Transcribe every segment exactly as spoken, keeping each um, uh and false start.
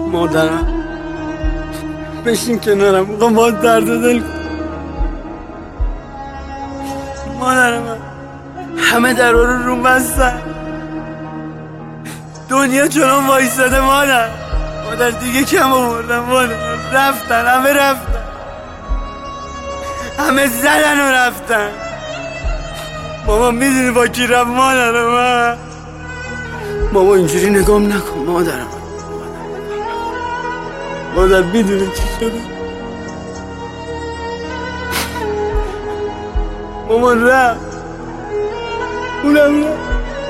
مادرم بشین کنارم، میخوام باید درد دل کنم. مادرم همه درها رو روم بستن، دنیا جلوم وایساده. مادر مادر دیگه کم آوردم، مادر رفتن، همه رفتن، همه زدن و رفتن. ماما میدونی با کی رفت؟ مادرم من ماما اینجوری نگام نکن. مادرم مادر میدونی چی شده؟ ماما رفت، اونم رفت،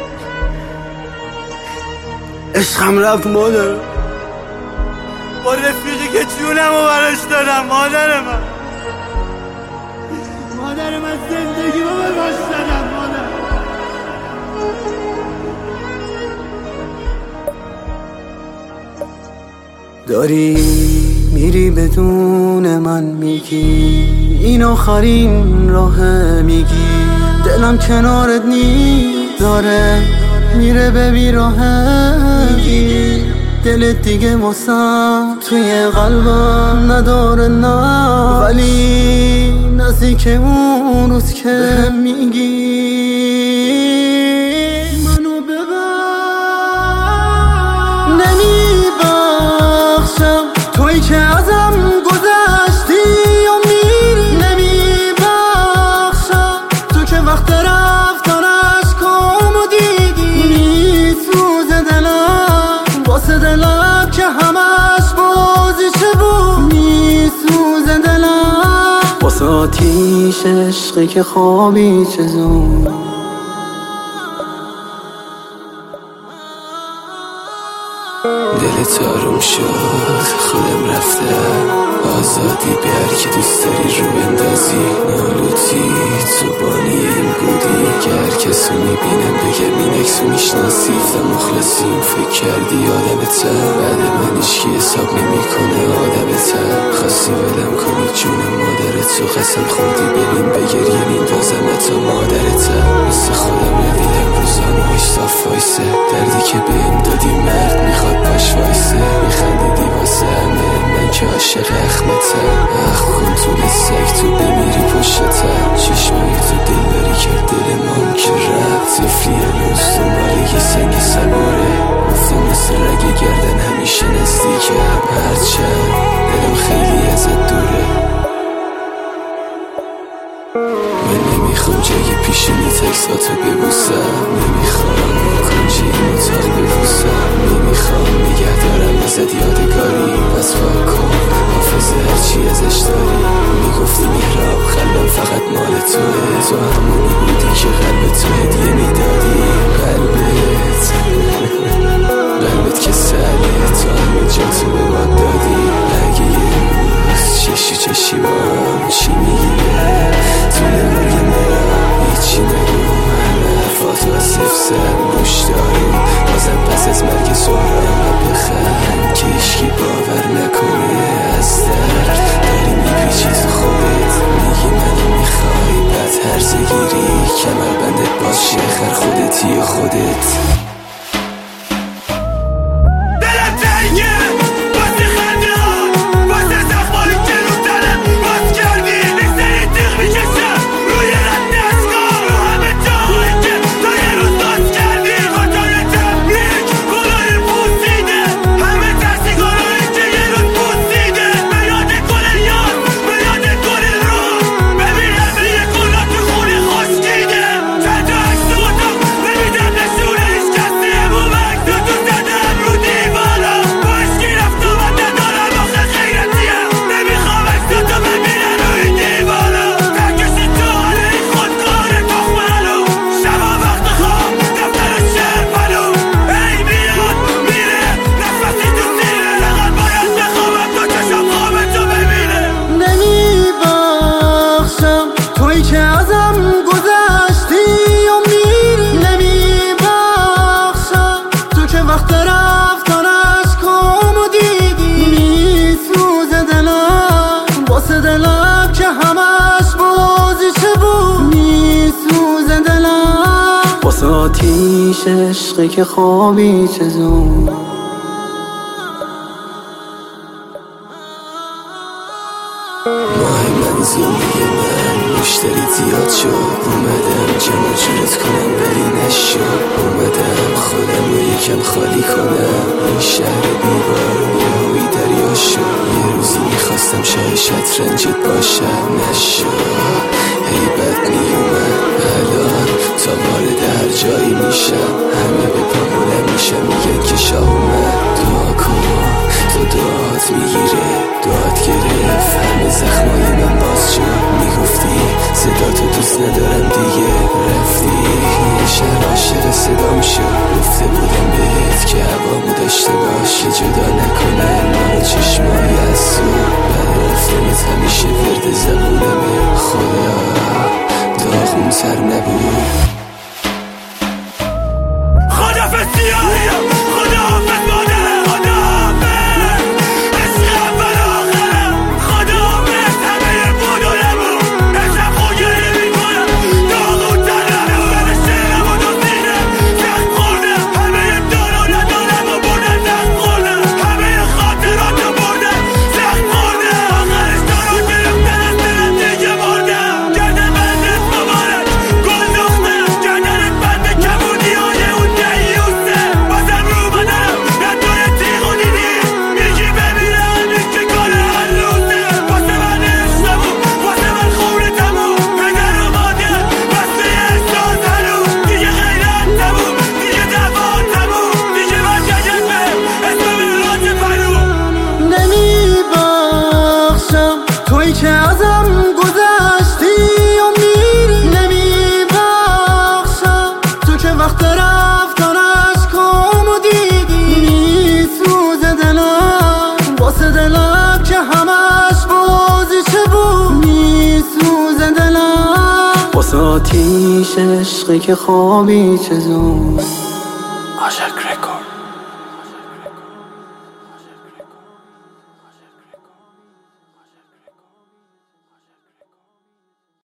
عشقم رفت. مادر با رفیقی که جونم رو براش دادم. مادر من مادر من زندگی رو براش دادم. مادر داری میری بدون من، میگی این آخرین راه، میگی دلم کنارت نیست، داره میره به بیراهه، میگی دلت دیگه واسم توی قلبم نداره، نه ولی نزدیک اون روز که میگی منو ببر، نمیبخشم توی که ازم گذشتی و میری، نمیبخشم تو که وقت رفتنش کام و دیدی، میسوزه دلم واسه دلم که همش بازیشه بود، میسوزه دلم واسه آتیش عشقی که خوابی چه زود. دلت آروم شد، خودم رفتم، آزادی به هر که دوست داری رو بندازی، نالوتی تو بانی این بودی که هر کسو میبینم بگم این اکسو میشناسی، و مخلصیم فکر کردی آدمتم، بعد من ایشکی حساب نمیکنه آدمتم، خواستی ولم کنی جونم مادرتو، قسم خوردی بریم بگریم این دازم تا مادرتم، مثل خودم ندیدم روزانو هاش صاف وایسه، دردی که بهم دادی مرد میخواد باش وایسه، میخندیدی واسه همه من که عاشق اخمتم، اخ کن طول سگ تو بمیری پشتم، چشمایی تو دل بری کرد دل مام که رفت، تفلی هنوز دنبالگی سنگ صبوره، گفتم مثل رگ گردن همیشه نزدیکم، هرچند دلم خیلی ازت دوره، من نمیخوام جای پیشونی تکساتو ببوسم، نمیخوام کنجی این اتاق ببوسم، نمیخوام نگه دارم ازت یادگاری، پس پاک کن حافظه هرچی ازش داری، میگفتی میراب قلبم فقط مال توه، تو همونی بودی که قلب تو هدیه میدادی، قلبت قلبت که ساله تو همه جا تو به باد دادی، اگه یه روز چشی چشی با هم چی میگیره تو نمای مرا هیچی نگو، همه حرفاتو از صف سر روش داریم، بازم پس از مرگ سهرم بخند که ایشکی باور نکنه، از درد داری میپیچی تو خودت، میگی منو میخوای بعد هرزه گیری، کمر بندت باز شخر خودتی و خودت. آتیش عشقی که خوابی چه زود. زندگی من مشتری زیاد شد، اومدم جمع جورت کنم ولی نشد. اومدم خودم رو یکم خالی کنم، این شهر بیبارون یهویی دریا شد. یه روزی میخواستم شاه شطرنجت باشم، نشد. هیبت میومد الان تا وارد هر جایی میشم، همه به پا بلند میشم میگن که شاه اومد. دعا کن تو دعات میگیره، دعات گرفت همه زخمای من باز شد. میگفتی صدا تو دوست ندارم دیگه، رفتی یه شهر عاشق صدام شد. گفته بودم بهت که هوامو داشته باش، که جدا نکنن ما رو چشمای اسود. بعد رفتنت همیشه ورد زبونمه، خدا داغون تر نبود. خدافظ سیاهیم، خدافظ مادرم، خدافظ عشقم فراخرم، خدافظ همه بودولمون. امشب خوگری میکنم داغون ترم، من شعرم و دوستینه زخم خوردم. همه دار و ندارم و بردن زخم خوردم، همه خاطرات رو بردن زخم خوردم. آخرش دارو گرفتن از دلم دیگه مردم. گردن بندت مبارک گل دختم، گردنت بند کبودی های اون دیوسه. بازم رو بدنم نداره تیغ و دیدی، میگی ببینم این که کار هر روزه. واسه من عشقمون، واسه من خونه تموم، پدر و مادر بسته احساس هنوز. دیگه غیرت تموم، دیگه دعوا تموم، دیگه برگرد به اسم راز فرو. نمیبخشم توی که ازم گذشتی و میری، نمیبخشم تو که وقت رفتن عشقامو دیدی. میسوزه دلم واسه دلم که همش بازیچه بود، میسوزه دلم واسه آتیش عشقی که خوابی چه زود. عاشق رکورد.